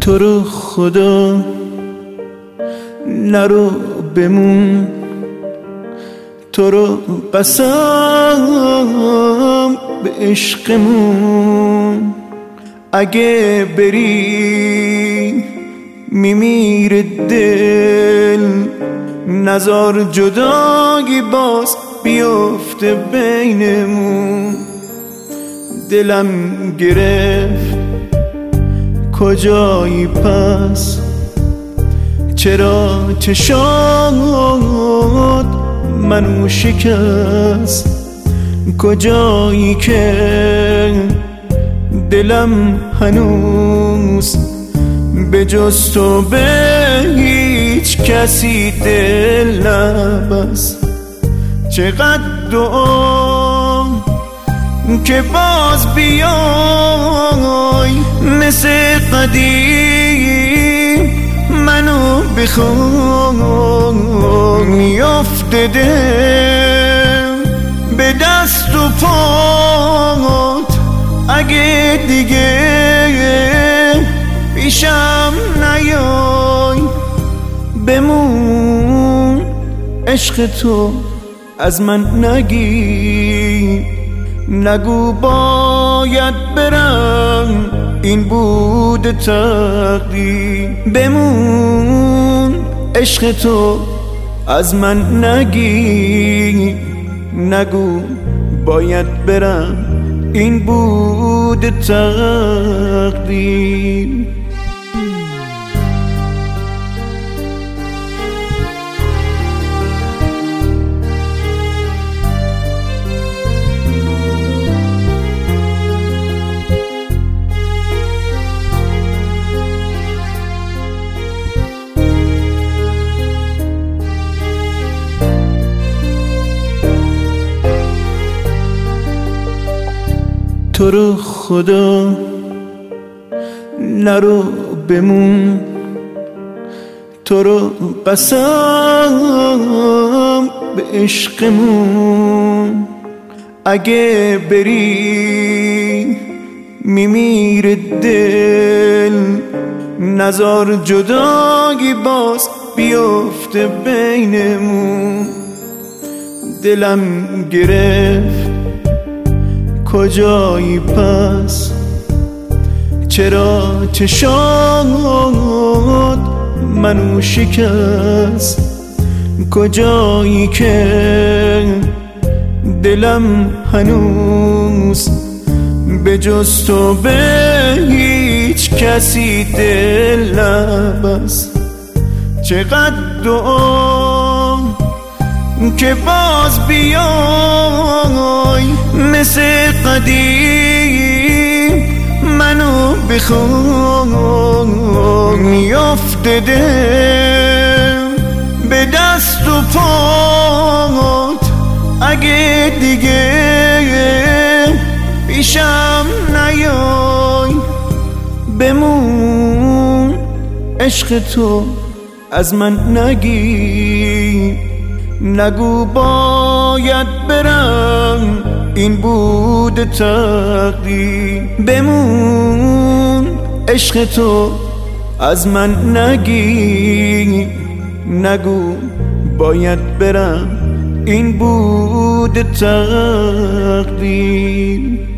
تو رو خدا نرو بمون، تو رو قسم به عشقمون، اگه بری میمیره دل، نزار جدایی باز بیفته بینمون. دلم گرفت کجایی پس، چرا چشات منو شکست، کجایی که دلم هنوز به جز تو به هیچ کسی دل نبست. چقدر دعا که باز بیای مثل قدیم منو بخوای، میافته دل به دست و پات، اگه دیگه پیشم نیای بمون. عشق تو از من نگی، نگو باید برم این بود تقدیر. بمون عشق تو از من نگی، نگو باید برم این بود تقدیر. تو رو خدا نرو بمون، تو رو قسم به عشقمون، اگه بری میمیره دل، نزار جدایی باز بیفته بینمون. دلم گرفت کجایی پس، چرا چشات منو شکست، کجایی که دلم هنوز به جز تو به هیچ کسی دل نبست. چقدر دعا که باز بیای مثل قدیم منو بخوای، میافته دل به دست و پات، اگه دیگه پیشم نیای بمون. عشق تو از من نگی، نگو باید برم این بود تقدیر. بمون عشق تو از من نگی، نگو باید برم این بود تقدیر.